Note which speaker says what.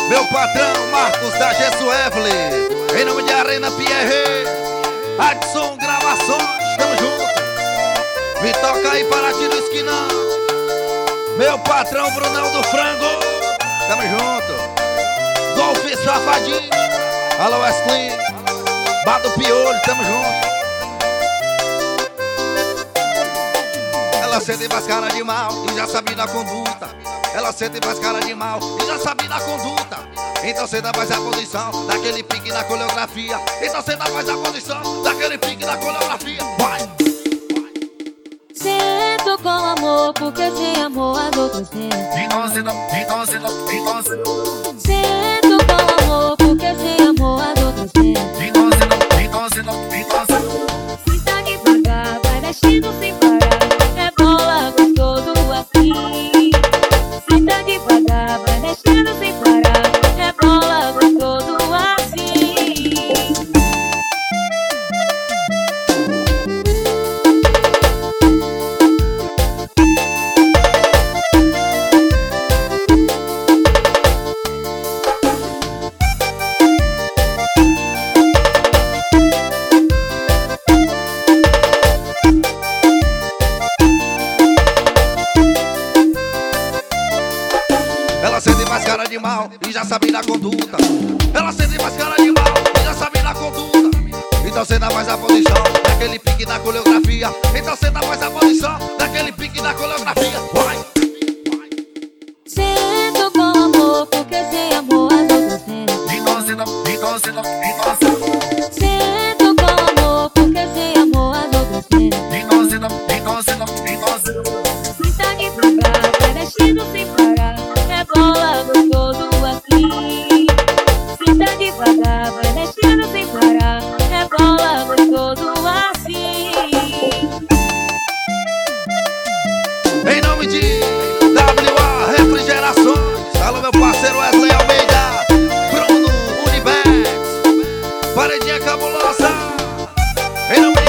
Speaker 1: Meu patrão Marcos da Gesso Evelyn, em nome de Arena Pierre, Adson Gravações, tamo junto. Me toca aí para ti no esquinão. Meu patrão Brunão do Frango, tamo junto. Golfe Safadinho, alô Wesley, Bar do Piolho, tamo junto. Ela sente mais cara de mal e já sabe da conduta. Ela sente mais cara de mal e já sabe da conduta. Então cê dá mais a posição daquele pique na coreografia. Então cê dá mais a posição daquele pique na coreografia. Vai!
Speaker 2: Sento com amor, porque sem amor a dor crescendo. Sento com amor, porque sem amor a dor crescendo. Senta devagar, vai mexendo sem parar. É bola gostoso assim. Senta devagar, vai mexendo sem parar. É bola gostoso assim.
Speaker 1: Ela sente mais cara de mal e já sabe da conduta. Ela sente mais cara de mal e já sabe da conduta. Então cê dá mais a posição daquele pique na coreografia. Então cê dá mais a posição daquele pique na coreografia. Vai!
Speaker 2: Sento com amor, porque sem amor a dor crescendo. Sento com amor, porque sem amor a dor crescendo. Senta devagar, vai mexendo sem parar. É bola gostoso assim. Senta devagar, vai mexendo sem parar. É bola gostoso assim.
Speaker 1: Em nome de WA Refrigerações, alô meu parceiro Wesley Almeida, Bruno Unibex, Paredinha Cabulosa. Em nome de